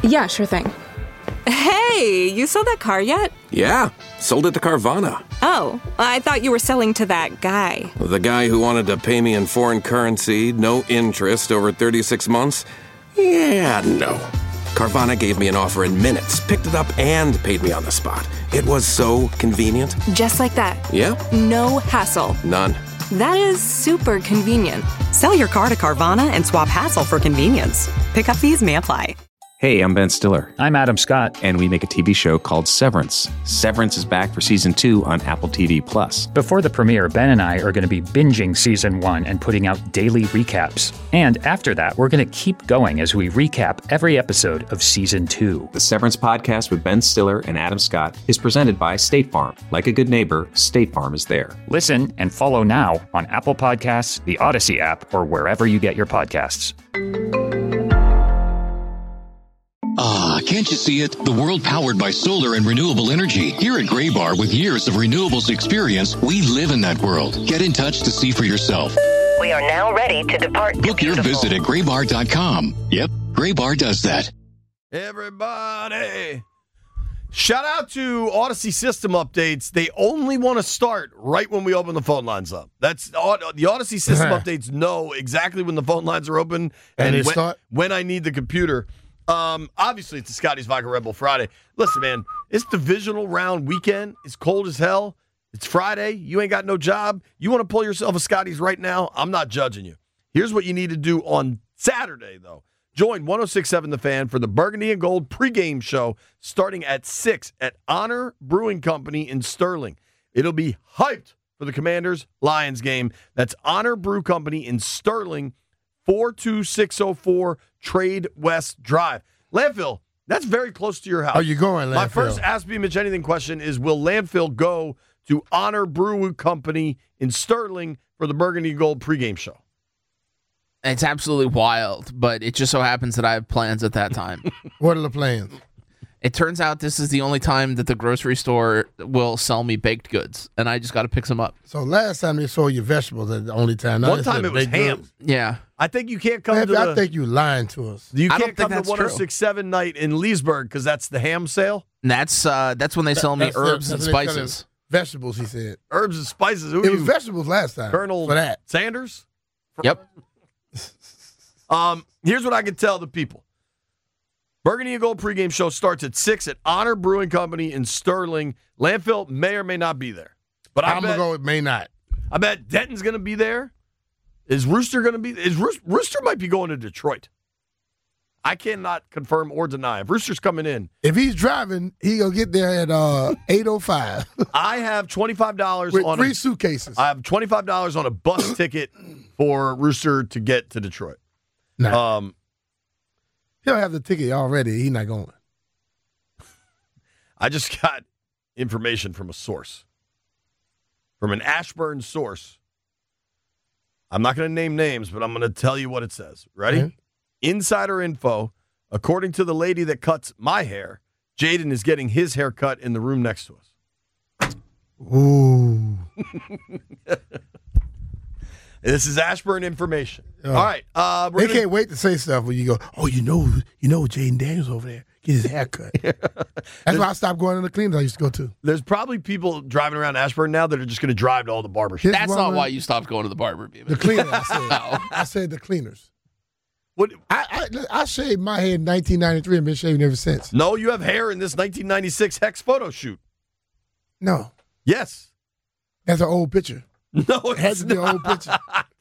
Yeah, sure thing. Hey, you sold that car yet? Yeah, sold it to Carvana. Oh, I thought you were selling to that guy. The guy who wanted to pay me in foreign currency, no interest, over 36 months? Yeah, no. Carvana gave me an offer in minutes, picked it up, and paid me on the spot. It was so convenient. Just like that. Yep. No hassle. None. That is super convenient. Sell your car to Carvana and swap hassle for convenience. Pickup fees may apply. Hey, I'm Ben Stiller. I'm Adam Scott. And we make a TV show called Severance. Severance is back for season 2 on Apple TV+. Before the premiere, Ben and I are going to be binging season 1 and putting out daily recaps. And after that, we're going to keep going as we recap every episode of season 2. The Severance podcast with Ben Stiller and Adam Scott is presented by State Farm. Like a good neighbor, State Farm is there. Listen and follow now on Apple Podcasts, the Odyssey app, or wherever you get your podcasts. Ah, can't you see it? The world powered by solar and renewable energy. Here at Graybar, with years of renewables experience, we live in that world. Get in touch to see for yourself. We are now ready to depart. Book your visit at graybar.com. Yep, Graybar does that. Everybody, shout out to Odyssey system updates. They only want to start right when we open the phone lines up. That's the Odyssey system updates know exactly when the phone lines are open and when I need the computer. Obviously, it's the Scotty's Vodka Red Bull Friday. Listen, man, it's divisional round weekend. It's cold as hell. It's Friday. You ain't got no job. You want to pull yourself a Scotty's right now? I'm not judging you. Here's what you need to do on Saturday, though. Join 106.7 The Fan for the Burgundy and Gold pregame show starting at 6 at Honor Brewing Company in Sterling. It'll be hyped for the Commanders-Lions game. That's Honor Brew Company in Sterling, 42604 Trade West Drive. Landfill, that's very close to your house. Are you going, Landfill? My first Ask Me Mitch Anything question is, will Landfill go to Honor Brew Company in Sterling for the Burgundy Gold pregame show? It's absolutely wild, but it just so happens that I have plans at that time. What are the plans? It turns out this is the only time that the grocery store will sell me baked goods, and I just got to pick some up. So last time they sold you vegetables at the only time. One time it was ham. Goods. Yeah. I think you can't come I think you lying to us. You can't come to 106.7 night in Leesburg because that's the ham sale? And that's when they sell me herbs and spices. Vegetables, he said. Herbs and spices. It was vegetables last time. Colonel for that. Sanders? Yep. Here's what I can tell the people. Burgundy and Gold pregame show starts at 6 at Honor Brewing Company in Sterling. Landfill may or may not be there. But I'm going to go with may not. I bet Denton's going to be there. Is Rooster going to be there? Rooster might be going to Detroit. I cannot confirm or deny. If Rooster's coming in. If he's driving, he'll get there at 8:05. I have $25 with on 3 suitcases. I have $25 on a bus ticket for Rooster to get to Detroit. No. He'll have the ticket already. He's not going. I just got information from a source. From an Ashburn source. I'm not going to name names, but I'm going to tell you what it says. Ready? Okay. Insider info. According to the lady that cuts my hair, Jaden is getting his hair cut in the room next to us. Ooh. This is Ashburn information. All right. They can't wait to say stuff when you go, oh, you know Jaden Daniels over there. Get his hair cut. That's why I stopped going to the cleaners I used to go to. There's probably people driving around Ashburn now that are just going to drive to all the barbershops. That's not why you stopped going to the barber. The cleaners, I said. I said the cleaners. What? I shaved my head in 1993 and been shaving ever since. No, you have hair in this 1996 Hex photo shoot. No. Yes. That's an old picture. No, it has to be an old picture.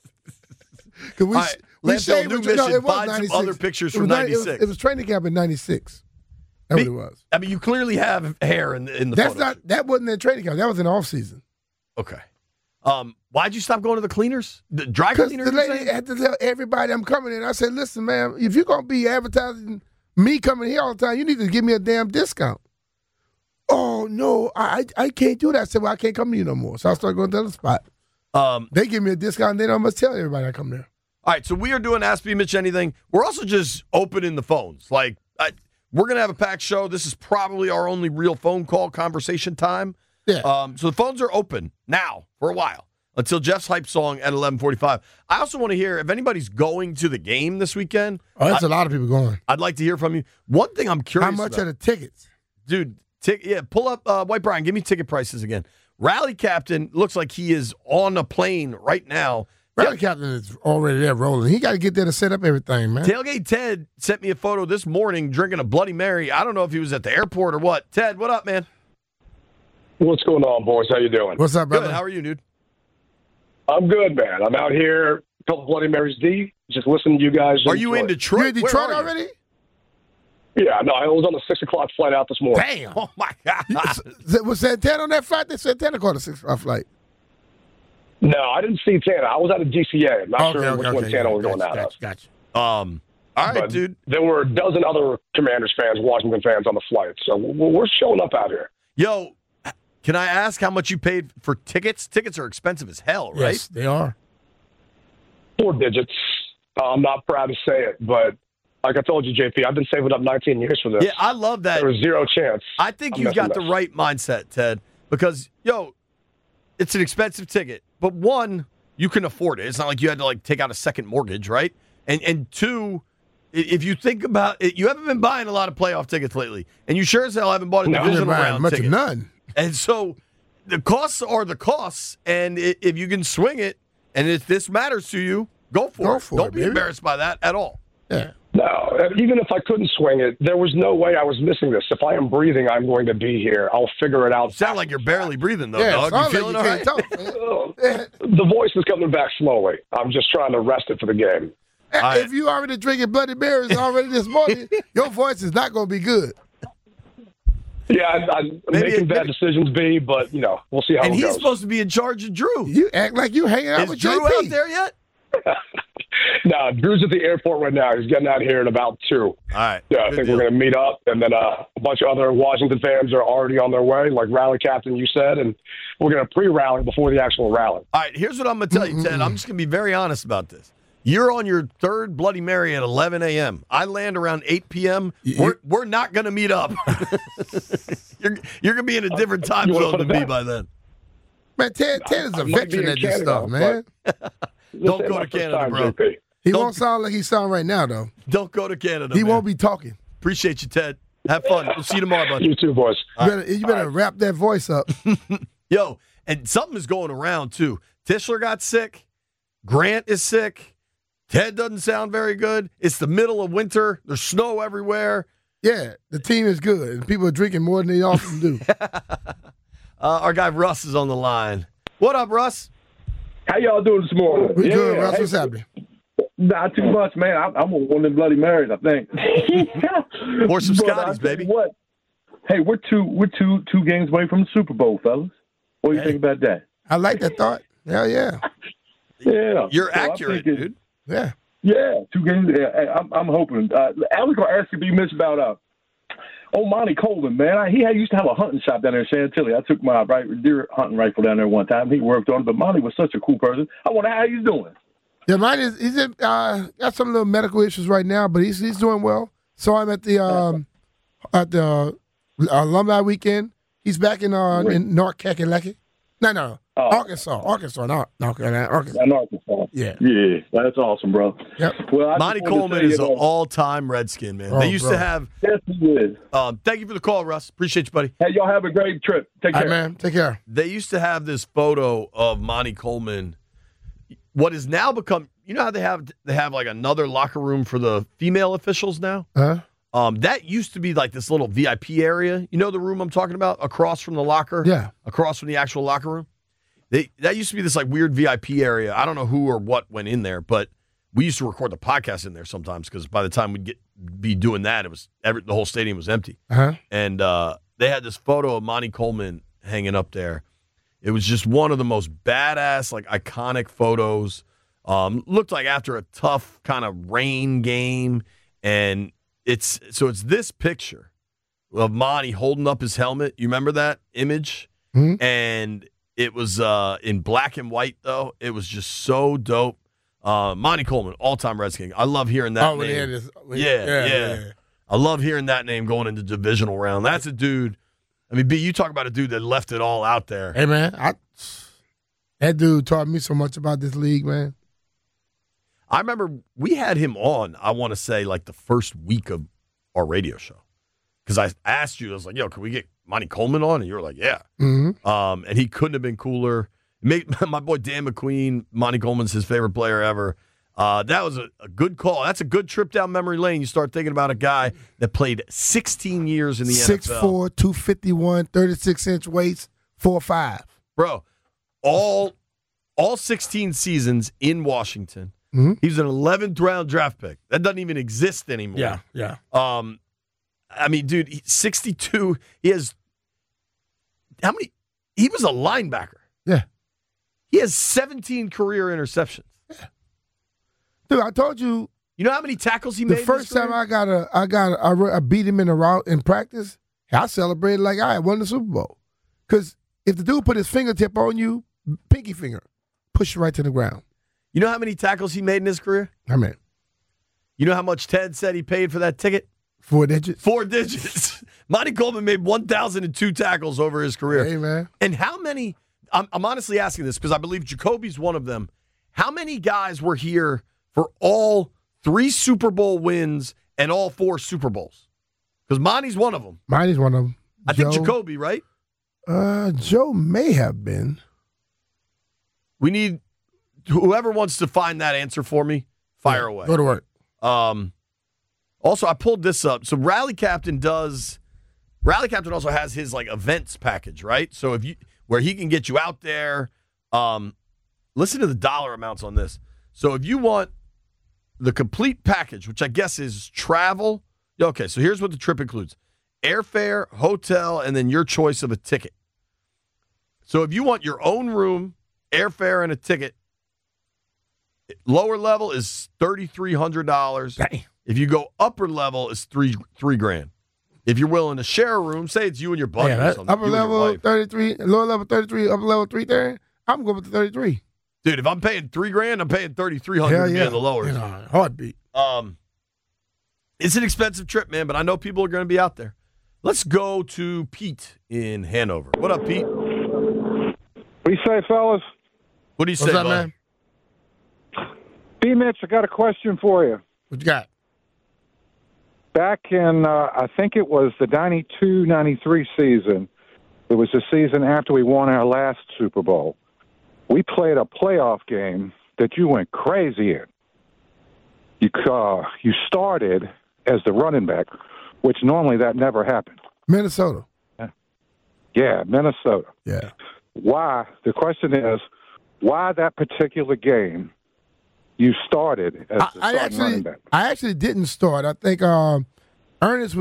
We shaved new mission. Find some other pictures from 96. It was training camp in 96. That's what it was. I mean, you clearly have hair in the photo. That wasn't in training camp. That was in off season. Okay. Why'd you stop going to the cleaners? The dry cleaners? The lady had to tell everybody I'm coming in. I said, listen, man, if you're going to be advertising me coming here all the time, you need to give me a damn discount. Oh, no, I can't do that. I said, well, I can't come to you no more. So I started going to the other spot. They give me a discount, and then I must tell everybody I come there. All right, so we are doing Ask Me Mitch Anything. We're also just opening the phones. Like, we're going to have a packed show. This is probably our only real phone call conversation time. Yeah. So the phones are open now for a while. until Jeff's hype song at 11:45. I also want to hear if anybody's going to the game this weekend. Oh, that's a lot of people going. I'd like to hear from you. One thing I'm curious How much about, are the tickets? dude? Pull up White Brian. Give me ticket prices again. Rally Captain looks like he is on a plane right now. Rally Captain is already there rolling. He got to get there to set up everything, man. Tailgate Ted sent me a photo this morning drinking a Bloody Mary. I don't know if he was at the airport or what. Ted, what up, man? What's going on, boys? How you doing? What's up, brother? Good. How are you, dude? I'm good, man. I'm out here, a couple Bloody Marys deep, just listening to you guys. Are you in Detroit? You in Detroit Where are you? already? Yeah, no, I was on a 6 o'clock flight out this morning. Damn. Oh, my God. Was Santana on that flight? They said Santana caught a 6 o'clock flight. No, I didn't see Tana. I was out of DCA. I'm not sure which one Tana was going out of. Gotcha. All right, But dude. there were a dozen other Commanders fans, Washington fans on the flight, so we're showing up out here. Yo, can I ask how much you paid for tickets? Tickets are expensive as hell, right? Yes, they are. 4 digits. I'm not proud to say it, but like I told you, JP, I've been saving up 19 years for this. Yeah, I love that. There was zero chance. I think I'm you got messing the right mindset, Ted, because, it's an expensive ticket. But one, you can afford it. It's not like you had to, take out a second mortgage, right? And two, if you think about it, you haven't been buying a lot of playoff tickets lately, and you sure as hell haven't bought a divisional round much ticket. of none. And so the costs are the costs, and if you can swing it, and if this matters to you, go for it. Don't be embarrassed by that at all. Yeah. No, even if I couldn't swing it, there was no way I was missing this. If I am breathing, I'm going to be here. I'll figure it out. You sound like you're barely breathing, though, Yeah, dog. You sounds feeling all like right? you can't talk. The voice is coming back slowly. I'm just trying to rest it for the game. If you already drinking Bloody Marys already this morning, your voice is not going to be good. Yeah, I'm making bad decisions, B, but, we'll see how And it he's goes. supposed to be in charge of Drew. You act like you hanging out Is with Drew JP. out there yet? No, Drew's at the airport right now. He's getting out here in about 2. All right. Yeah, I think we're going to meet up, and then a bunch of other Washington fans are already on their way, like Rally Captain, you said, and we're going to pre-rally before the actual rally. All right, here's what I'm going to tell you, Ted. I'm just going to be very honest about this. You're on your third Bloody Mary at 11 a.m. I land around 8 p.m. We're not going to meet up. You're going to be in a different time zone than me by then. Man, Ted is a might be veteran in at this Canada, stuff, man. Don't go to Canada, bro. He won't sound like he sound right now, though. Don't go to Canada, He man. won't be talking. Appreciate you, Ted. Have fun. We'll see you tomorrow, buddy. You too, boys. You better wrap that voice up. Yo, and something is going around, too. Tischler got sick. Grant is sick. Ted doesn't sound very good. It's the middle of winter. There's snow everywhere. Yeah, the team is good, and people are drinking more than they often do. Our guy Russ is on the line. What up, Russ? How y'all doing this morning? We good, Russ. What's happening? Not too much, man. I'm on one of them Bloody Marys, I think. Pour some But Scotties, I tell you baby. What? Hey, we're two games away from the Super Bowl, fellas. What do you think about that? I like that thought. Hell yeah. Yeah, You're So I'm accurate, thinking- dude. Yeah. Yeah, 2 games. Yeah, I'm hoping. I was going to ask you, be miss about Monty Coleman, man. He used to have a hunting shop down there in Chantilly. I took my deer hunting rifle down there one time. He worked on it, but Monty was such a cool person. I wonder how he's doing. Yeah, mine is. He's got some little medical issues right now, but he's doing well. So I'm at the alumni weekend. He's back in North Kakalaki. No, Arkansas, not North Carolina, Arkansas. In Arkansas. Yeah, that's awesome, bro. Yep. Well, Monty Coleman is an all-time Redskin, man. They used to have. Yes, he is. Thank you for the call, Russ. Appreciate you, buddy. Hey, y'all have a great trip. Take care, man. Take care. They used to have this photo of Monty Coleman. What has now become, you know how they have like another locker room for the female officials now? That used to be like this little VIP area. You know the room I'm talking about? Across from the locker? Yeah. Across from the actual locker room? That used to be this like weird VIP area. I don't know who or what went in there, but we used to record the podcast in there sometimes because by the time we'd be doing that, it was the whole stadium was empty. And they had this photo of Monty Coleman hanging up there. It was just one of the most badass, like iconic photos. Looked like after a tough kind of rain game, and it's this picture of Monty holding up his helmet. You remember that image? Mm-hmm. And it was in black and white though. It was just so dope. Monty Coleman, all-time Redskin. I love hearing that name. Yeah. I love hearing that name going into divisional round. That's a dude. I mean, B, you talk about a dude that left it all out there. Hey, man, That dude taught me so much about this league, man. I remember we had him on, I want to say, like the first week of our radio show. Because I asked you, I was like, yo, can we get Monty Coleman on? And you were like, yeah. Mm-hmm. And he couldn't have been cooler. My boy Dan McQueen, Monty Coleman's his favorite player ever. That was a good call. That's a good trip down memory lane. You start thinking about a guy that played 16 years in the NFL. 6'4", 251, 36-inch waist, 4'5". Bro, all 16 seasons in Washington. Mm-hmm. He was an 11th round draft pick. That doesn't even exist anymore. Yeah. I mean, dude, he's 62. He has how many? He was a linebacker. Yeah. He has 17 career interceptions. Yeah. Dude, I told you. You know how many tackles he made? The first time I beat him in a route in practice, I celebrated like I had won the Super Bowl. Because if the dude put his fingertip on you, pinky finger, push you right to the ground. You know how many tackles he made in his career? How many? You know how much Ted said he paid for that ticket? 4 digits. 4 digits. Monty Coleman made 1,002 tackles over his career. Hey, man. And how many, I'm honestly asking this because I believe Jacoby's one of them. How many guys were here for all 3 Super Bowl wins and all 4 Super Bowls? Because Monty's one of them. Monty's one of them. I think Jacoby, right? Joe may have been. We need, whoever wants to find that answer for me, fire away. Go to work. Also, I pulled this up. So Rally Captain also has his like events package, right? So where he can get you out there. Listen to the dollar amounts on this. So if you want the complete package, which I guess is travel. Okay, so here's what the trip includes. Airfare, hotel, and then your choice of a ticket. So if you want your own room, airfare, and a ticket, lower level is $3,300. If you go upper level, it's $3,000. If you're willing to share a room, say it's you and your buddy or something. Upper level 33, lower level 33, upper level 330. I'm going with the 33. Dude, if I'm paying $3,000, I'm paying $3,300 to be in the lower. Heartbeat. It's an expensive trip, man, but I know people are going to be out there. Let's go to Pete in Hanover. What up, Pete? What do you say, fellas? What do you say, up, man? B-Mitch, I got a question for you. What you got? Back in, I think it was the 92-93 season, it was the season after we won our last Super Bowl. We played a playoff game that you went crazy in. You started as the running back, which normally that never happened. Minnesota. Yeah, Minnesota. Yeah. Why? The question is, why that particular game you started as the starting running back? I actually didn't start. I think Ernest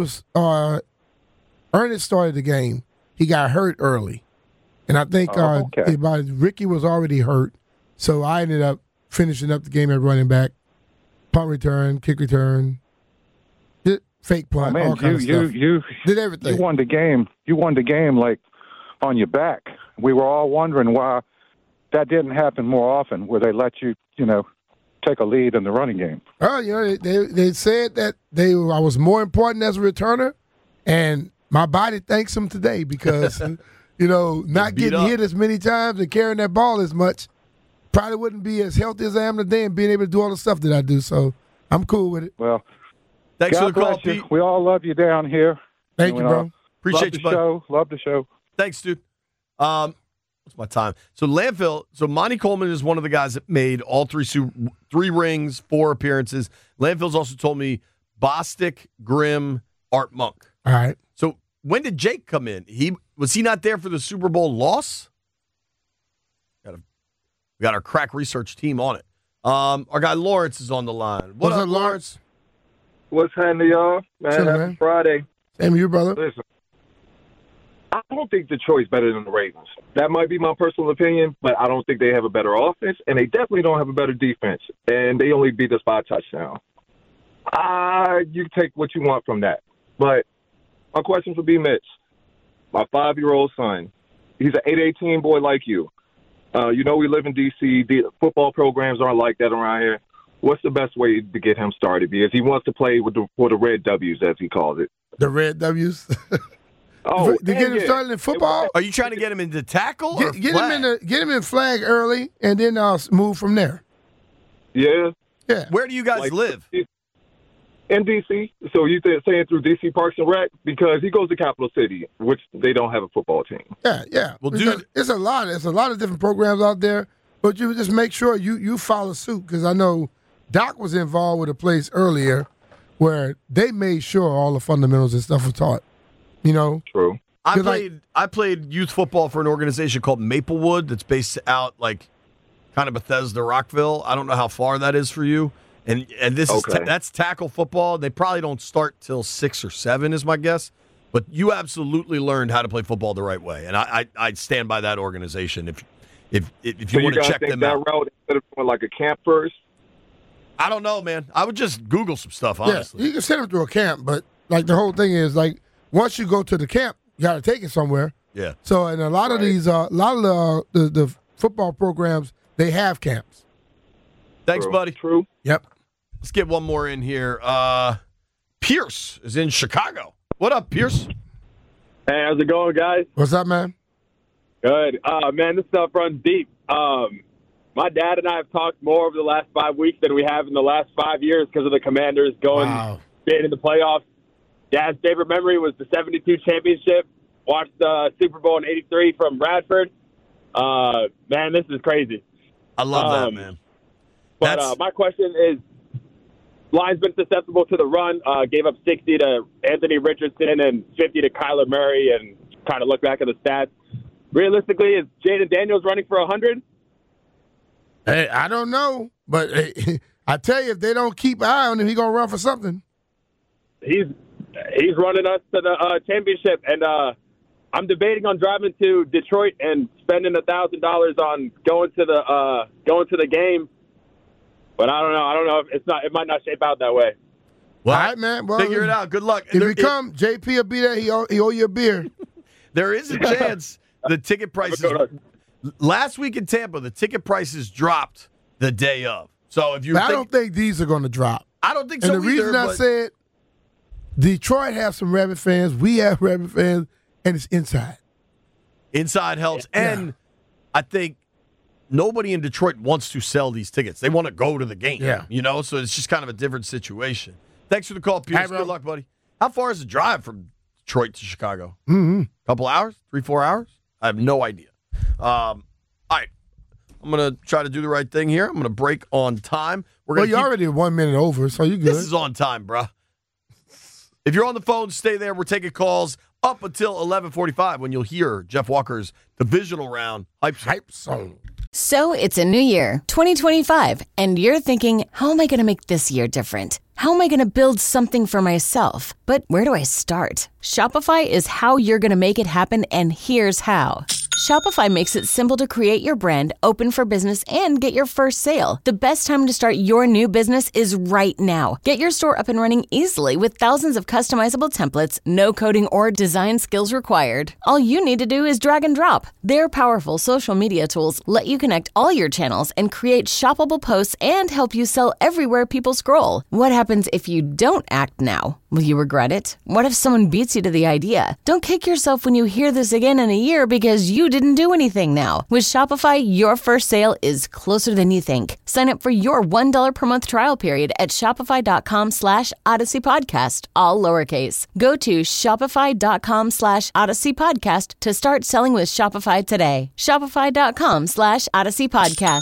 started the game. He got hurt early. And I think Ricky was already hurt. So I ended up finishing up the game at running back. Punt return, kick return, fake punt, all kind of stuff. You did everything. You won the game. You won the game like on your back. We were all wondering why that didn't happen more often, where they let you, take a lead in the running game. Oh, they said that I was more important as a returner, and my body thanks them today because, not getting hit as many times and carrying that ball as much probably wouldn't be as healthy as I am today and being able to do all the stuff that I do. So I'm cool with it. Well, thanks God for the call, bless you. Pete. We all love you down here. Thank you, bro. Appreciate you, bud. Love the show. Thanks, dude. What's my time? So Monty Coleman is one of the guys that made all 3 rings, 4 appearances. Landfill's also told me Bostic, Grimm, Art Monk. All right. So when did Jake come in? Was he not there for the Super Bowl loss? We got our crack research team on it. Our guy Lawrence is on the line. What's up, Lawrence? What's happening, y'all? Man, happy Friday. Same to you, brother. Listen, I don't think Detroit's better than the Ravens. That might be my personal opinion, but I don't think they have a better offense, and they definitely don't have a better defense. And they only beat us by a touchdown. You take what you want from that. But my question for B-Mitch, my 5-year-old son, he's an 818 boy like you. We live in D.C. The football programs aren't like that around here. What's the best way to get him started? Because he wants to play for the Red W's, as he calls it. The Red W's? Oh, to get him started in football. Are you trying to get him into tackle or Get flag? him in flag early, and then move from there. Yeah. Yeah. Where do you guys live? In D.C. So you saying through D.C. Parks and Rec? Because he goes to Capital City, which they don't have a football team. Yeah. Well, dude, it's a lot. There's a lot of different programs out there, but you just make sure you follow suit, because I know Doc was involved with a place earlier where they made sure all the fundamentals and stuff were taught. You know? True. I played youth football for an organization called Maplewood that's based out kind of Bethesda, Rockville. I don't know how far that is for you. And this is that's tackle football. They probably don't start till 6 or 7 is my guess. But you absolutely learned how to play football the right way. And I'd stand by that organization if you want to check them out. That route instead of going like a camp first? I don't know, man. I would just Google some stuff, honestly. Yeah, you can send them through a camp, but the whole thing is once you go to the camp, you got to take it somewhere. Yeah. So in a lot of these, the football programs, they have camps. Thanks, buddy. True. Yep. Let's get one more in here. Pierce is in Chicago. What up, Pierce? Hey, how's it going, guys? What's up, man? Good. Man, this stuff runs deep. My dad and I have talked more over the last 5 weeks than we have in the last 5 years because of the Commanders being in the playoffs. Dad's favorite memory was the 72 championship. Watched the Super Bowl in '83 from Radford. Man, this is crazy. I love that, man. But my question is, Lions been susceptible to the run, gave up 60 to Anthony Richardson and 50 to Kyler Murray, and kind of look back at the stats. Realistically, is Jaden Daniels running for 100? Hey, I don't know, but I tell you, if they don't keep an eye on him, he's going to run for something. He's running us to the championship, and I'm debating on driving to Detroit and spending $1,000 on going to the game. But I don't know. I don't know if it might not shape out that way. Well, all right, man. Well, figure it out. Good luck. If you come, JP will be there. He owe you a beer. There is a chance the ticket prices. Last week in Tampa, the ticket prices dropped the day of. So if you, I don't think these are going to drop. I don't think and so the reason either, I said Detroit have some Rabbit fans, we have Rabbit fans, and it's inside. Inside helps, and I think nobody in Detroit wants to sell these tickets. They want to go to the game. Yeah. So it's just kind of a different situation. Thanks for the call, Pierce. Good luck, buddy. How far is the drive from Detroit to Chicago? Mm-hmm. Couple hours? 3-4 hours? I have no idea. All right. I'm going to try to do the right thing here. I'm going to break on time. You're already 1 minute over, so you're good. This is on time, bruh. If you're on the phone, stay there. We're taking calls up until 11:45 when you'll hear Jeff Walker's divisional round hype song. So it's a new year, 2025, and you're thinking, how am I going to make this year different? How am I going to build something for myself? But where do I start? Shopify is how you're going to make it happen, and here's how. Shopify makes it simple to create your brand, open for business, and get your first sale. The best time to start your new business is right now. Get your store up and running easily with thousands of customizable templates, no coding or design skills required. All you need to do is drag and drop. Their powerful social media tools let you connect all your channels and create shoppable posts and help you sell everywhere people scroll. What happens if you don't act now? Will you regret it? What if someone beats you to the idea? Don't kick yourself when you hear this again in a year because you didn't do anything now. With Shopify, your first sale is closer than you think. Sign up for your $1 per month trial period at shopify.com/Odyssey Podcast, all lowercase. Go to shopify.com/Odyssey Podcast to start selling with Shopify today. Shopify.com/Odyssey Podcast.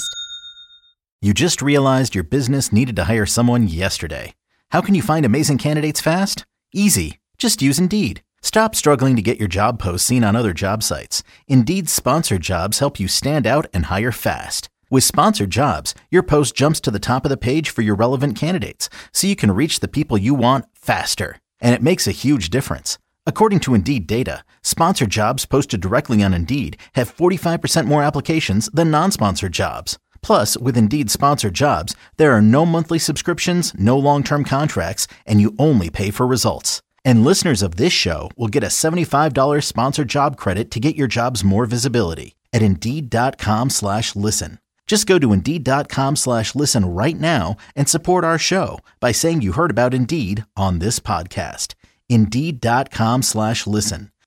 You just realized your business needed to hire someone yesterday. How can you find amazing candidates fast? Easy. Just use Indeed. Stop struggling to get your job posts seen on other job sites. Indeed's sponsored jobs help you stand out and hire fast. With sponsored jobs, your post jumps to the top of the page for your relevant candidates, so you can reach the people you want faster. And it makes a huge difference. According to Indeed data, sponsored jobs posted directly on Indeed have 45% more applications than non-sponsored jobs. Plus, with Indeed sponsored jobs, there are no monthly subscriptions, no long-term contracts, and you only pay for results. And listeners of this show will get a $75 sponsored job credit to get your jobs more visibility at Indeed.com/listen. Just go to Indeed.com/listen right now and support our show by saying you heard about Indeed on this podcast. Indeed.com/listen.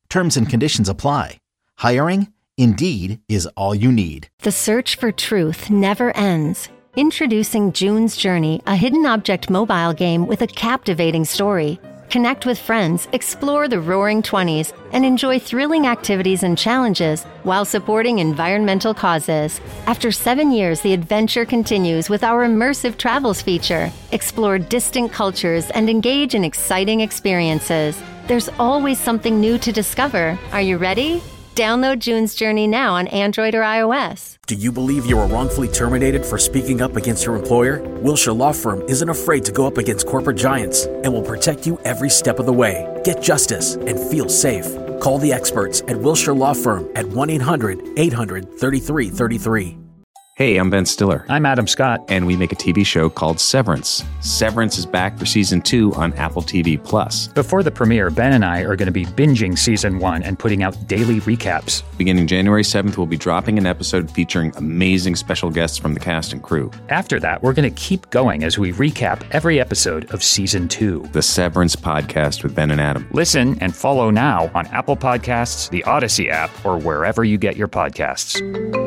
Terms and conditions apply. Hiring? Indeed is all you need. The search for truth never ends. Introducing June's Journey, a hidden object mobile game with a captivating story. Connect with friends, explore the Roaring 20s, and enjoy thrilling activities and challenges while supporting environmental causes. After 7 years, the adventure continues with our immersive travels feature. Explore distant cultures and engage in exciting experiences. There's always something new to discover. Are you ready? Download June's Journey now on Android or iOS. Do you believe you were wrongfully terminated for speaking up against your employer? Wilshire Law Firm isn't afraid to go up against corporate giants and will protect you every step of the way. Get justice and feel safe. Call the experts at Wilshire Law Firm at 1-800-800-3333. Hey, I'm Ben Stiller. I'm Adam Scott. And we make a TV show called Severance. Severance is back for season 2 on Apple TV+. Before the premiere, Ben and I are going to be binging season 1 and putting out daily recaps. Beginning January 7th, we'll be dropping an episode featuring amazing special guests from the cast and crew. After that, we're going to keep going as we recap every episode of season 2. The Severance Podcast with Ben and Adam. Listen and follow now on Apple Podcasts, the Odyssey app, or wherever you get your podcasts.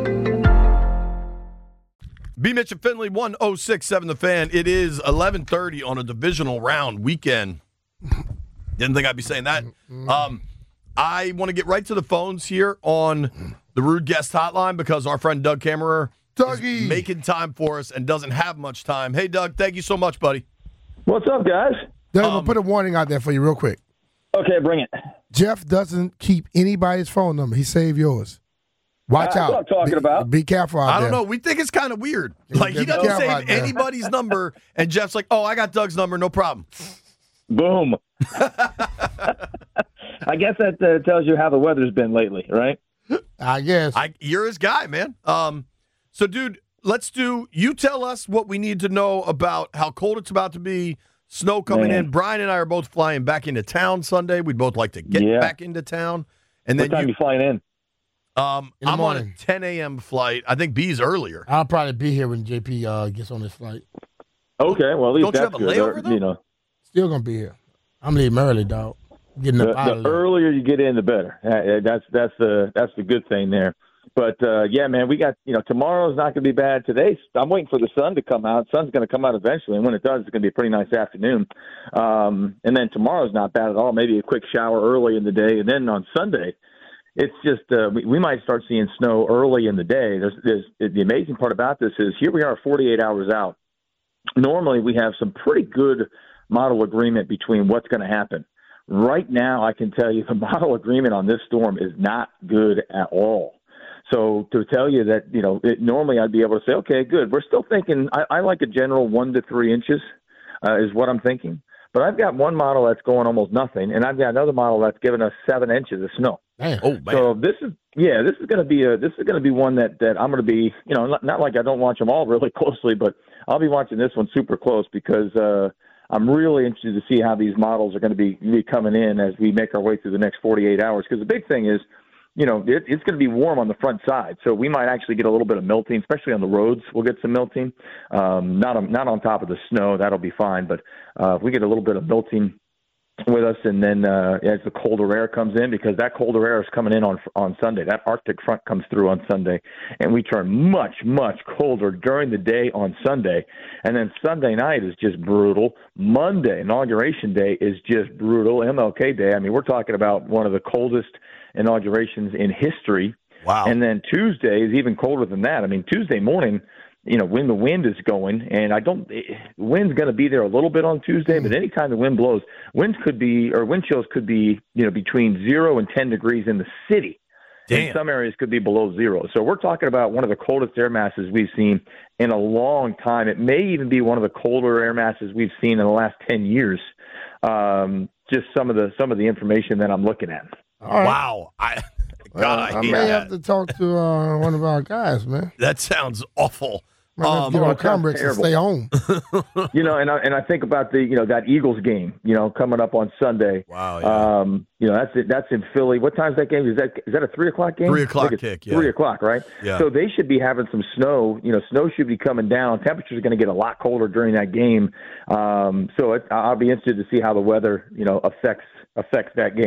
B. Mitch and Finley, 106.7 The Fan. It is 11:30 on a divisional round weekend. Didn't think I'd be saying that. I want to get right to the phones here on the Rude Guest Hotline because our friend Doug Kammerer is making time for us and doesn't have much time. Hey, Doug, thank you so much, buddy. What's up, guys? Doug, I'm going to put a warning out there for you real quick. Okay, bring it. Jeff doesn't keep anybody's phone number. He saved yours. Watch out. That's what I'm talking about. Be careful out there. I don't know. We think it's kind of weird. Like, he doesn't save anybody's number, and Jeff's like, oh, I got Doug's number, no problem. Boom. I guess that tells you how the weather's been lately, right? I guess. You're his guy, man. So, dude, you tell us what we need to know about how cold it's about to be, snow coming in. Brian and I are both flying back into town Sunday. We'd both like to get back into town. And what time you flying in? I'm on a 10 a.m. flight. I think B's earlier. I'll probably be here when JP gets on his flight. Okay, well, at least don't you have a layover, though? You know. Still going to be here. I'm leaving early, dog. Getting up out of the earlier you get in, the better. That's the good thing there. But, yeah, man, we got, tomorrow's not going to be bad. Today, I'm waiting for the sun to come out. Sun's going to come out eventually, and when it does, it's going to be a pretty nice afternoon. And then tomorrow's not bad at all. Maybe a quick shower early in the day. And then on Sunday, it's just we might start seeing snow early in the day. The amazing part about this is here we are 48 hours out. Normally we have some pretty good model agreement between what's going to happen. Right now I can tell you the model agreement on this storm is not good at all. So to tell you that, normally I'd be able to say, okay, good. We're still thinking, I like a general 1 to 3 inches is what I'm thinking. But I've got one model that's going almost nothing, and I've got another model that's giving us 7 inches of snow. Man. Oh, man. So this is going to be one that I'm going to be, not like I don't watch them all really closely, but I'll be watching this one super close because I'm really interested to see how these models are going to be coming in as we make our way through the next 48 hours. Because the big thing is, it's going to be warm on the front side, so we might actually get a little bit of melting, especially on the roads. We'll get some melting, not on top of the snow. That'll be fine, but if we get a little bit of melting with us, and then as the colder air comes in, because that colder air is coming in on Sunday. That Arctic front comes through on Sunday, and we turn much, much colder during the day on Sunday. And then Sunday night is just brutal. Monday, Inauguration Day, is just brutal. MLK Day, I mean, we're talking about one of the coldest inaugurations in history. Wow. And then Tuesday is even colder than that. I mean, Tuesday morning, when the wind is going, and wind's going to be there a little bit on Tuesday, but anytime the wind blows, wind chills could be, between 0 and 10 degrees in the city. Damn. And some areas could be below 0. So we're talking about one of the coldest air masses we've seen in a long time. It may even be one of the colder air masses we've seen in the last 10 years. Just some of the information that I'm looking at. Right. Wow. I may have to talk to one of our guys, man. That sounds awful. Get on Comrex and stay home. And I think about that Eagles game, coming up on Sunday. Wow. Yeah. That's in Philly. What time's that game? Is that a 3:00 game? 3:00 kick. Yeah. 3:00, right? Yeah. So they should be having some snow. Snow should be coming down. Temperatures are going to get a lot colder during that game. So I'll be interested to see how the weather, affects that game.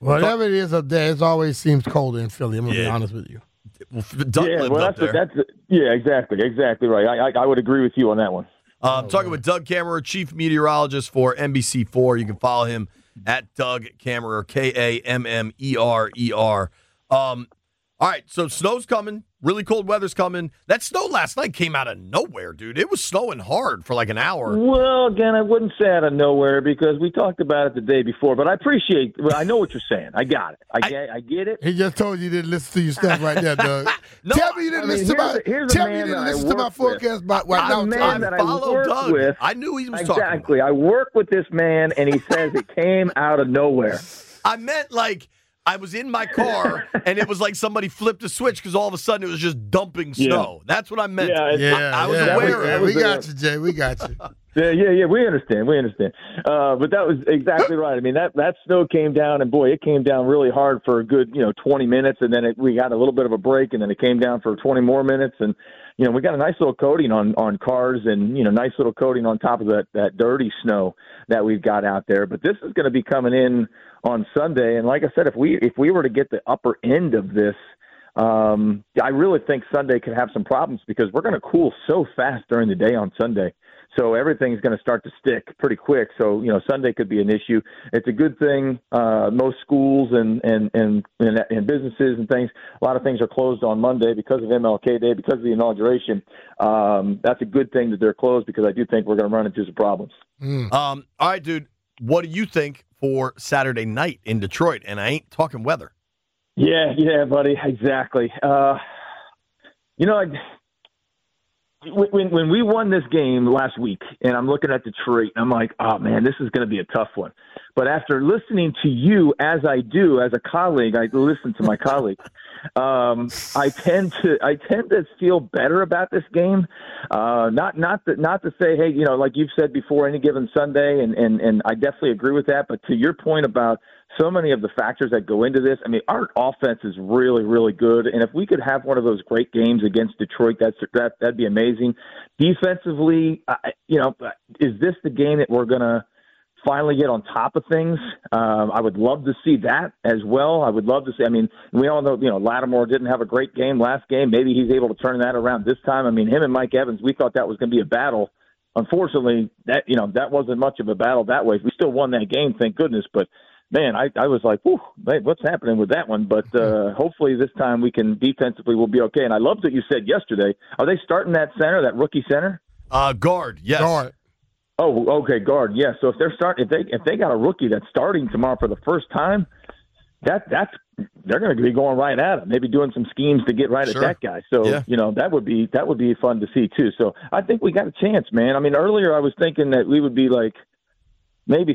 Whatever it is up there, it always seems colder in Philly. I'm going to be honest with you. Well, Doug lived up there. Exactly right. I would agree with you on that one. I'm talking with Doug Kammerer, chief meteorologist for NBC4. You can follow him at Doug Kammerer, Kammerer. All right, so snow's coming. Really cold weather's coming. That snow last night came out of nowhere, dude. It was snowing hard for like an hour. Well, again, I wouldn't say out of nowhere because we talked about it the day before, but I I know what you're saying. I got it. I get it. He just told you didn't listen to your stuff right there, Doug. Tell me you didn't listen to my forecast about what I follow Doug. With. I knew he was talking. Exactly. I work with this man, and he says it came out of nowhere. I meant like I was in my car, and it was like somebody flipped a switch because all of a sudden it was just dumping snow. Yeah. That's what I meant. I was aware of it. We got you, Jay. We got you. Yeah, we understand. But that was exactly right. I mean, that snow came down, and boy, it came down really hard for a good, 20 minutes, and then we got a little bit of a break, and then it came down for 20 more minutes, and we got a nice little coating on cars, and nice little coating on top of that dirty snow that we've got out there. But this is going to be coming in on Sunday, and like I said, if we were to get the upper end of this, I really think Sunday could have some problems because we're going to cool so fast during the day on Sunday. So everything's going to start to stick pretty quick. So, Sunday could be an issue. It's a good thing. Most schools and businesses and things, a lot of things are closed on Monday because of MLK Day, because of the inauguration. That's a good thing that they're closed because I do think we're going to run into some problems. All right, dude. What do you think for Saturday night in Detroit? And I ain't talking weather. Yeah, buddy. Exactly. When we won this game last week, and I'm looking at Detroit, I'm like, oh, man, this is going to be a tough one. But after listening to you, as I do, as a colleague, I listen to my colleagues, I tend to feel better about this game. Not to say, hey, like you've said before, any given Sunday, and I definitely agree with that. But to your point about so many of the factors that go into this, I mean, our offense is really, really good. And if we could have one of those great games against Detroit, that'd be amazing. Defensively, is this the game that we're going to finally get on top of things? I would love to see that as well. I would love to see, I mean, we all know, Lattimore didn't have a great game last game. Maybe he's able to turn that around this time. I mean, him and Mike Evans, we thought that was going to be a battle. Unfortunately, that wasn't much of a battle that way. We still won that game, thank goodness. But man, I was like, whew, what's happening with that one? But hopefully this time we can defensively we'll be okay. And I loved what you said yesterday. Are they starting that center, that rookie center? Guard, yes. Guard. Oh, okay, guard, yes. So if they're starting, if they got a rookie that's starting tomorrow for the first time, they're going to be going right at him, maybe doing some schemes to get right at that guy. So that would be fun to see too. So I think we got a chance, man. I mean, earlier I was thinking that we would be like maybe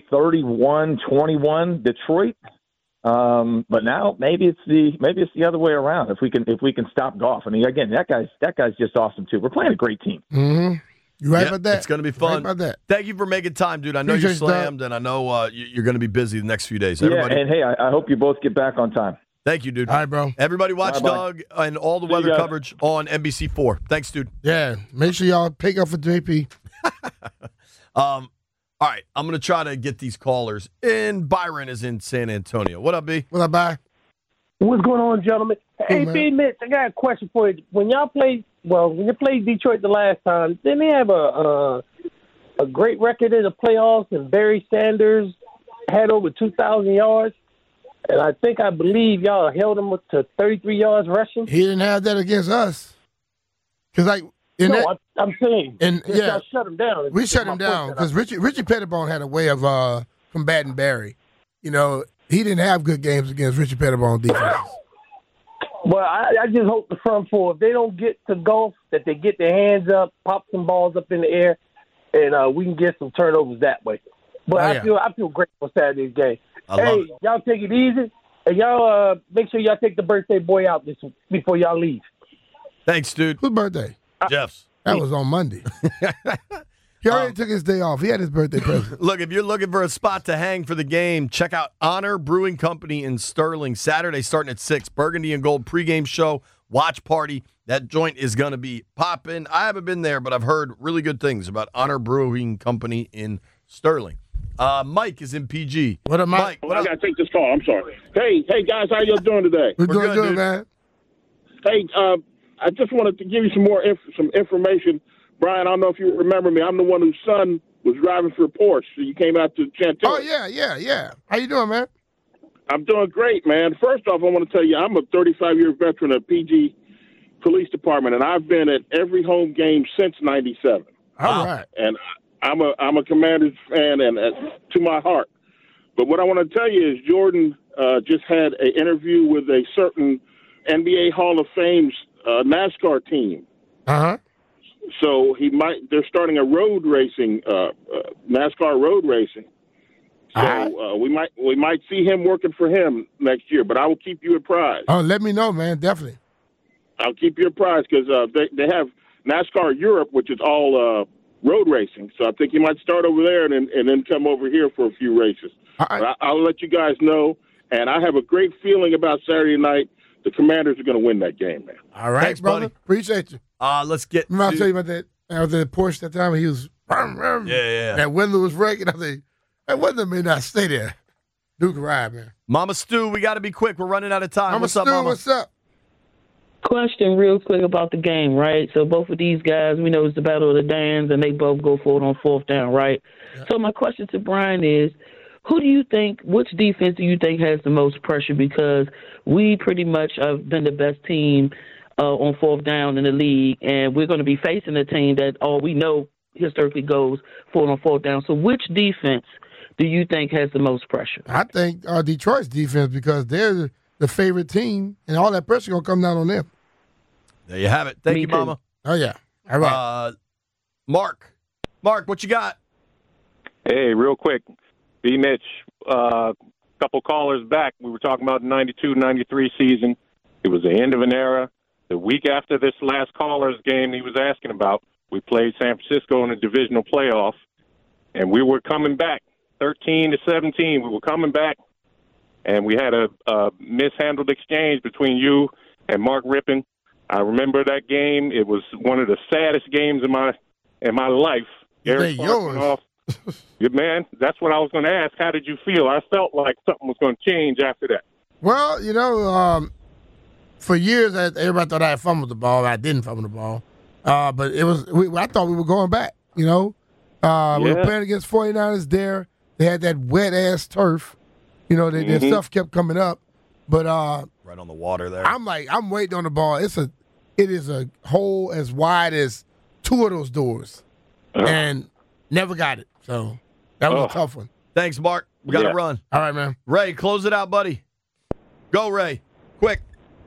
31-21 Detroit, but now maybe it's the other way around. If we can stop Goff, I mean, again, that guy's just awesome too. We're playing a great team. Mm-hmm. You right about that? It's going to be fun. Right about that. Thank you for making time, dude. I know you're slammed, and I know you're going to be busy the next few days. Everybody, and hey, I hope you both get back on time. Thank you, dude. All right, bro. Everybody watch Doug and all the weather coverage on NBC4. Thanks, dude. Yeah. Make sure y'all pick up for JP. All right. I'm going to try to get these callers. And Byron is in San Antonio. What up, B? What up, By? What's going on, gentlemen? Hey, B. Mitch, I got a question for you. When you played Detroit the last time, didn't they have a great record in the playoffs? And Barry Sanders had over 2,000 yards. And I believe y'all held him to 33 yards rushing. He didn't have that against us. Because, I'm saying. Y'all shut him down. We shut him down because Richie Pettibone had a way of combating Barry. He didn't have good games against Richie Pettibone defense. Well, I just hope the front four, if they don't get to golf, that they get their hands up, pop some balls up in the air, and we can get some turnovers that way. But I feel great for Saturday's game. Y'all take it easy, and y'all make sure y'all take the birthday boy out before y'all leave. Thanks, dude. Whose birthday? Jeff's. That was on Monday. He already took his day off. He had his birthday present. Look, if you're looking for a spot to hang for the game, check out Honor Brewing Company in Sterling. Saturday starting at 6. Burgundy and Gold pregame show, watch party. That joint is going to be popping. I haven't been there, but I've heard really good things about Honor Brewing Company in Sterling. Mike is in PG. What up, Mike? I got to take this call. I'm sorry. Hey, guys, how y'all doing today? We're doing good, man. Hey, I just wanted to give you some information. Brian, I don't know if you remember me. I'm the one whose son was driving for a Porsche. So you came out to Chantilly. Oh, yeah. How you doing, man? I'm doing great, man. First off, I want to tell you I'm a 35-year veteran of PG Police Department, and I've been at every home game since '97. All right. And I'm a Commanders fan, and to my heart. But what I want to tell you is Jordan just had an interview with a certain NBA Hall of Fame's NASCAR team. Uh-huh. So they're starting a road racing, NASCAR road racing. So we might see him working for him next year, but I will keep you apprised. Oh, let me know, man. Definitely. I'll keep you apprised because they have NASCAR Europe, which is all road racing. So I think you might start over there and then come over here for a few races. But I'll let you guys know. And I have a great feeling about Saturday night. The Commanders are going to win that game, man. All right, Thanks, brother. buddy. Appreciate you. Let's get. I'll tell you about that. The Porsche that time he was. Yeah. That window was breaking. I think that window may not stay there. Duke ride, man. Mama Stu, we got to be quick. We're running out of time. What's up, Mama? What's up? Question real quick about the game, right? So both of these guys, we know it's the battle of the Dans, and they both go for it on fourth down, right? Yeah. So my question to Brian is, which defense do you think has the most pressure? Because we pretty much have been the best team on fourth down in the league, and we're going to be facing a team that all we know historically goes for it on fourth down. So which defense do you think has the most pressure? I think Detroit's defense, because they're the favorite team, and all that pressure going to come down on them. There you have it. Thank you, Mama. Oh, yeah. All right. Mark, what you got? Hey, real quick. B-Mitch, a couple callers back, we were talking about the 92-93 season. It was the end of an era. The week after this last caller's game he was asking about, we played San Francisco in a divisional playoff, and we were coming back, 13-17. We were coming back, and we had a mishandled exchange between you and Mark Rippon. I remember that game. It was one of the saddest games in my life. Eric Clark off. Yeah, man, that's what I was going to ask. How did you feel? I felt like something was going to change after that. Well, for years, everybody thought I had fumbled the ball. I didn't fumble the ball. But I thought we were going back, We were playing against 49ers there. They had that wet-ass turf. Their stuff kept coming up. But right on the water there. I'm waiting on the ball. It is a hole as wide as two of those doors. And never got it. So that was a tough one. Thanks, Mark. We got to run. All right, man. Ray, close it out, buddy. Go, Ray. Quick.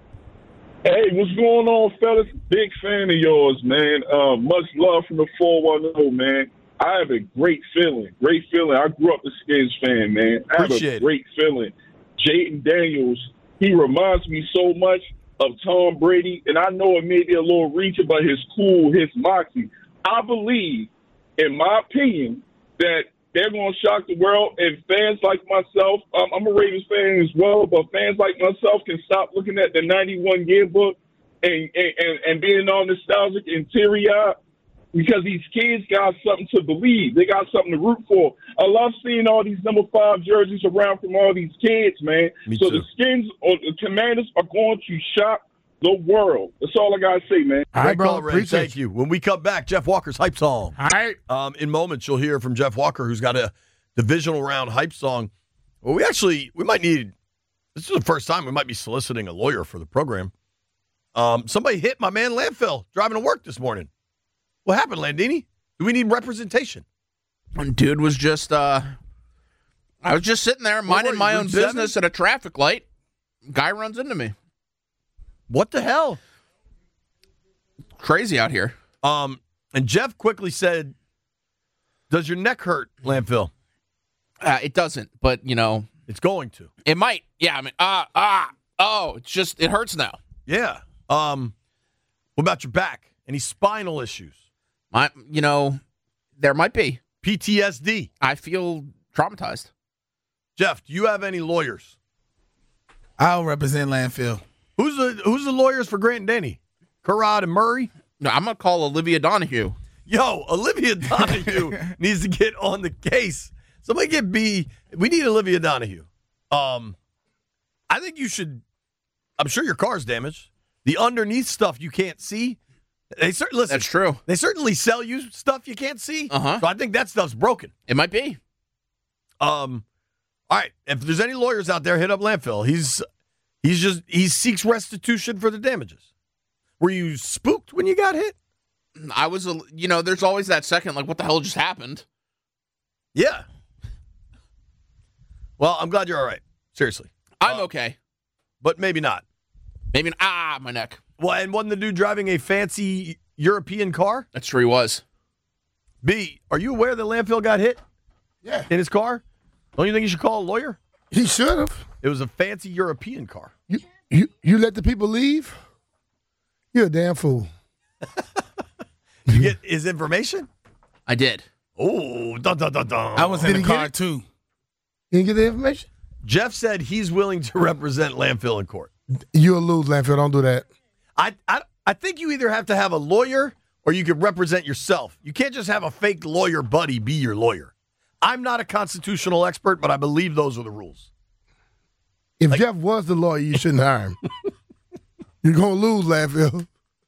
Hey, what's going on, fellas? Big fan of yours, man. Much love from the 410, man. I have a great feeling. I grew up a Skins fan, man. I have a great feeling. Jayden Daniels, he reminds me so much of Tom Brady, and I know it may be a little reaching, but his cool, his moxie. I believe, in my opinion, that they're going to shock the world, and fans like myself, I'm a Ravens fan as well, but fans like myself can stop looking at the 91 yearbook and being all nostalgic and teary-eyed, because these kids got something to believe. They got something to root for. I love seeing all these number 5 jerseys around from all these kids, man. Me so too. the Skins or the Commanders are going to shock the world. That's all I got to say, man. All right, bro. Ray. Thank you. When we come back, Jeff Walker's hype song. All right. In moments, you'll hear from Jeff Walker, who's got a divisional round hype song. Well, we might need, this is the first time we might be soliciting a lawyer for the program. Somebody hit my man Landfill driving to work this morning. What happened, Landini? Do we need representation? Dude was just, I was just sitting there minding my own business at a traffic light. Guy runs into me. What the hell? Crazy out here. And Jeff quickly said, does your neck hurt, Landfill? It doesn't, but, it's going to. It might. Yeah, I mean, it hurts now. Yeah. What about your back? Any spinal issues? There might be. PTSD. I feel traumatized. Jeff, do you have any lawyers? I'll represent Landfill. Who's the lawyers for Grant and Denny? Carrad and Murray? No, I'm going to call Olivia Donahue. Yo, Olivia Donahue needs to get on the case. Somebody get B. We need Olivia Donahue. I think you should. I'm sure your car's damaged. The underneath stuff you can't see. Listen, that's true. They certainly sell you stuff you can't see. Uh-huh. So I think that stuff's broken. It might be. All right. If there's any lawyers out there, hit up Landfill. He seeks restitution for the damages. Were you spooked when you got hit? I was, there's always that second, like, what the hell just happened? Yeah. Well, I'm glad you're all right. Seriously. I'm okay. But maybe not. Maybe, my neck. Well, and wasn't the dude driving a fancy European car? That's true, he was. B, are you aware that Landfill got hit? Yeah. In his car? Don't you think he should call a lawyer? He should have. It was a fancy European car. You let the people leave? You're a damn fool. You get his information? I did. Oh, dun, dun, dun, dun. I was in the car, too. You didn't get the information? Jeff said he's willing to represent Landfill in court. You'll lose, Landfill. Don't do that. I think you either have to have a lawyer or you could represent yourself. You can't just have a fake lawyer buddy be your lawyer. I'm not a constitutional expert, but I believe those are the rules. If Jeff was the lawyer, you shouldn't hire him. You're going to lose, Landfill.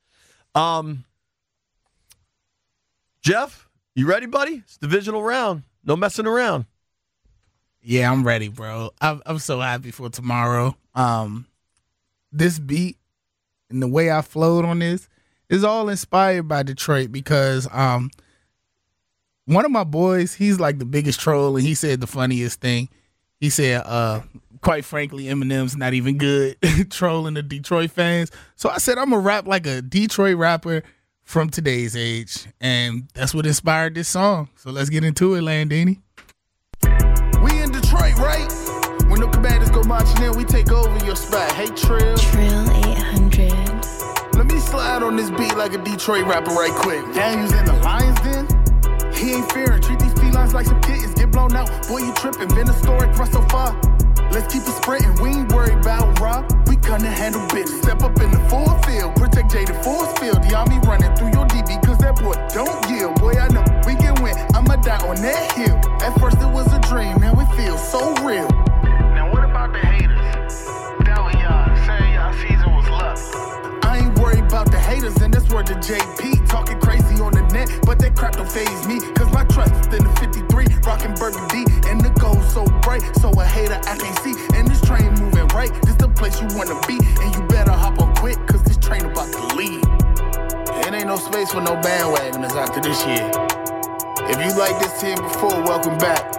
Jeff, you ready, buddy? It's divisional round. No messing around. Yeah, I'm ready, bro. I'm so happy for tomorrow. This beat and the way I flowed on this is all inspired by Detroit because one of my boys, he's like the biggest troll, and he said the funniest thing. He said, quite frankly, Eminem's not even good trolling the Detroit fans. So I said, I'm going to rap like a Detroit rapper from today's age. And that's what inspired this song. So let's get into it, Landini. We in Detroit, right? When the commanders go marching in, we take over your spot. Hey, Trill. Trill 800. Let me slide on this beat like a Detroit rapper right quick. Daniel's in the Lions den? He ain't fearing. Treat these felines like some kittens. Get blown out. Boy, you tripping. Been a story cross so far. Let's keep it sprinting. We ain't worried about Rob. We come to handle business. Step up in the full field. Protect Jada Force Field. The army running through your DB because that boy don't yield. Boy, I know we can win. I'ma die on that hill. At first it was a dream. Now it feels so real. Now what about the haters? Doubting y'all. Saying y'all season was luck. I ain't worried about the haters. And that's word to JP. Talking crazy on the net. But that crap don't faze me. Cause my trust is in the 53. Rockin' Burgundy. And the gold so bright. So a hater I can't see. And this train moving right. This the place you wanna be. And you better hop on quick. Cause this train about to leave. It ain't no space for no bandwagoners after this year. If you like this team before, welcome back.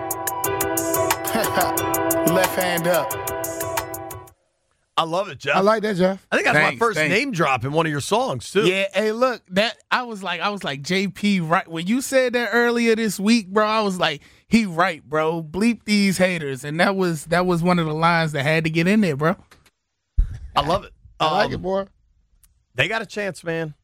Left hand up. I love it, Jeff. I like that, Jeff. I think that's my first name drop in one of your songs, too. Yeah, hey, look, that I was like, JP, right? When you said that earlier this week, bro, I was like, he right, bro. Bleep these haters. And that was one of the lines that had to get in there, bro. I love it. I like it, boy. They got a chance, man.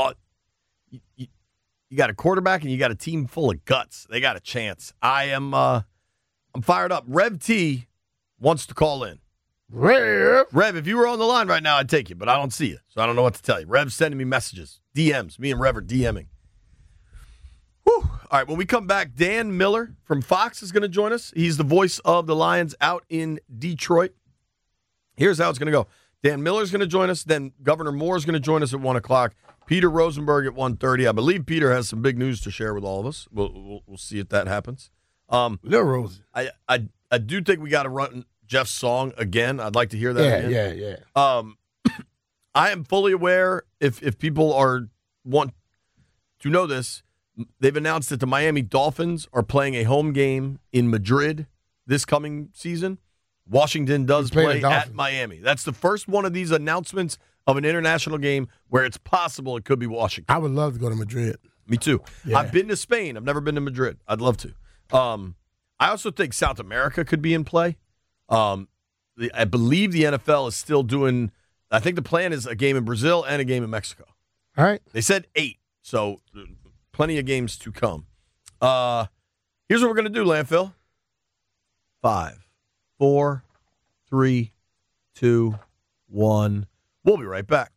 You got a quarterback and you got a team full of guts. They got a chance. I'm fired up. Rev T wants to call in. Rev, if you were on the line right now, I'd take you, but I don't see you, so I don't know what to tell you. Rev's sending me messages, DMs. Me and Rev are DMing. Whew. All right, when we come back, Dan Miller from Fox is going to join us. He's the voice of the Lions out in Detroit. Here's how it's going to go. Dan Miller's going to join us. Then Governor Moore is going to join us at 1 o'clock. Peter Rosenberg at 1:30. I believe Peter has some big news to share with all of us. We'll see if that happens. Little Rosie. I do think we got to run Jeff's song again. I'd like to hear that again. Yeah. I am fully aware, if people want to know this, they've announced that the Miami Dolphins are playing a home game in Madrid this coming season. Washington does play at Miami. That's the first one of these announcements of an international game where it's possible it could be Washington. I would love to go to Madrid. Me too. Yeah. I've been to Spain. I've never been to Madrid. I'd love to. I also think South America could be in play. I believe the NFL is still doing, I think the plan is a game in Brazil and a game in Mexico. All right. They said 8, so plenty of games to come. Here's what we're going to do, Landfill. 5, 4, 3, 2, 1. We'll be right back.